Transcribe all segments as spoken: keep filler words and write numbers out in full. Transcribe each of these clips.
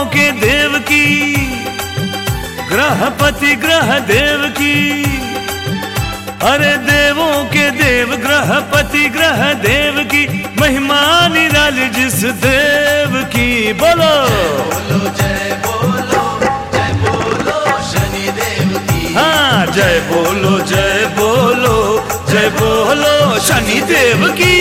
के देव की, ग्रहपति ग्रह देव की, अरे देवों के देव ग्रहपति ग्रह देव की महिमा निराली जिस देव की। बोलो जय बोलो जय बोलो शनि देव की। हाँ, जय बोलो जय बोलो जय बोलो शनि देव की।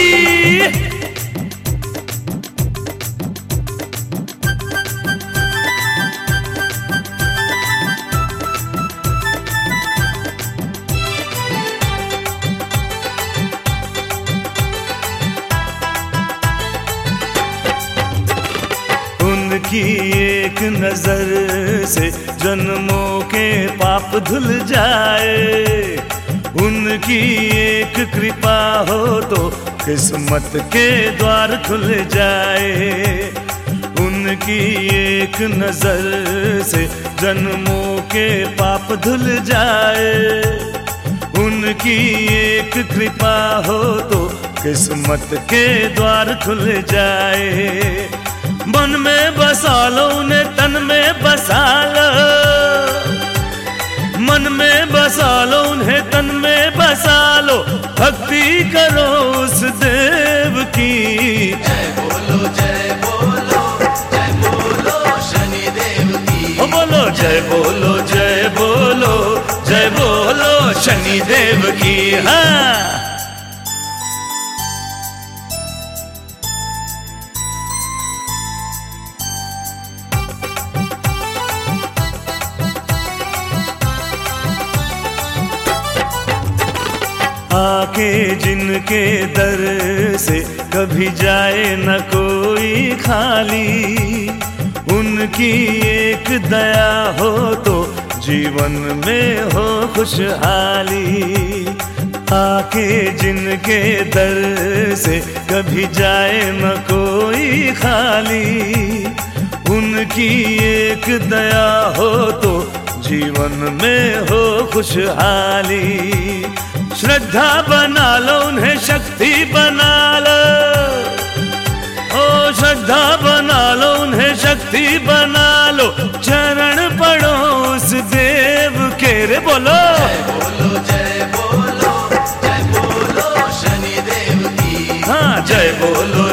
उनकी एक नजर से जन्मों के पाप धुल जाए, उनकी एक कृपा हो तो किस्मत के द्वार खुल जाए। उनकी एक नजर से जन्मों के पाप धुल जाए, उनकी एक कृपा हो तो किस्मत के द्वार खुल जाए। मन में बसा लो उन्हें, तन में बसा लो, मन में बसा लो उन्हें, तन में बसा लो, भक्ति करो उस देव की। जय बोलो जय बोलो जय बोलो शनि देव की। ओ बोलो जय बोलो जय बोलो जय बोलो शनि देव की। हाँ, आके जिनके दर से कभी जाए न कोई खाली, उनकी एक दया हो तो जीवन में हो खुशहाली। आके जिनके दर से कभी जाए न कोई खाली, उनकी एक दया हो तो जीवन में हो खुशहाली। श्रद्धा बना लो उन्हें, शक्ति बना लो, ओ श्रद्धा बना लो उन्हें, शक्ति बना लो, चरण पढ़ो उस देव के। रे बोलो जय बोलो जय बोलो जय बोलो शनि देव की। हाँ, जय बोलो